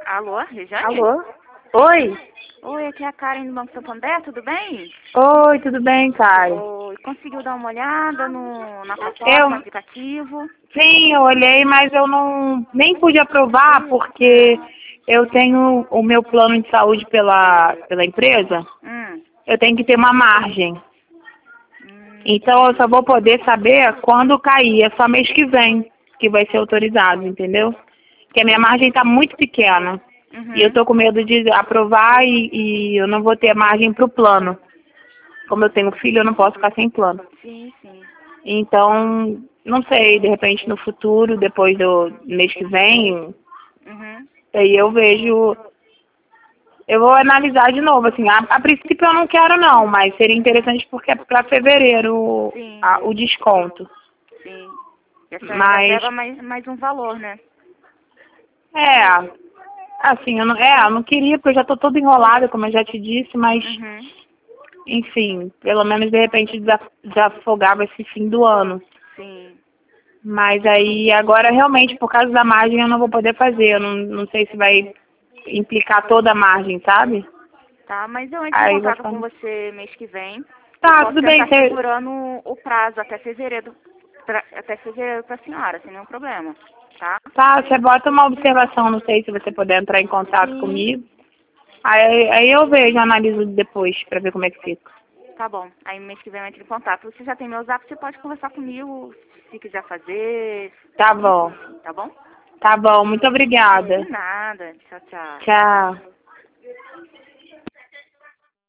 Alô, Regiane? Alô? Oi? Oi, aqui é a Karen do Banco Santander, tudo bem? Oi, tudo bem, Kai? Oi, conseguiu dar uma olhada na proposta, no Eu, aplicativo? sim, eu olhei, mas eu nem pude aprovar porque eu tenho o meu plano de saúde pela empresa, Hum, eu tenho que ter uma margem. Então eu entendi. só vou poder saber quando cair, é só mês que vem que vai ser autorizado, entendeu? Porque a minha margem está muito pequena. E eu Uhum, tô com medo de aprovar e eu não vou ter margem para o plano. Como eu tenho filho, eu não posso ficar sem plano. sim, sim. Então, não sei, de repente no futuro, depois do mês que vem, Uhum, aí eu vejo, eu vou analisar de novo, assim, a princípio eu não quero não, mas seria interessante porque é para fevereiro sim, o desconto. sim. E você ainda Mas, pega mais um valor, né? é, assim, eu não queria, porque eu já tô toda enrolada, como eu já te disse, mas, Uhum, enfim, pelo menos de repente desafogava esse fim do ano. sim. Mas aí, agora realmente, por causa da margem, eu não vou poder fazer. Eu não sei se vai implicar toda a margem, sabe? Tá, mas eu entro em Aí vai contato ficar... com você mês que vem. Eu Tá, posso tudo bem. tentar segurando o prazo até fevereiro, até fevereiro pra senhora, sem nenhum problema, tá? Tá, você bota uma observação, não sei se você puder entrar em contato Sim. comigo. Aí eu vejo, analiso depois pra ver como é que fica. Tá bom. Aí mês que vem eu entro em contato. Você já tem meu zap, você pode conversar comigo se quiser fazer. Tá bom. Enfim, tá bom? Tá bom, muito De obrigada. nada. Tchau, tchau. Tchau.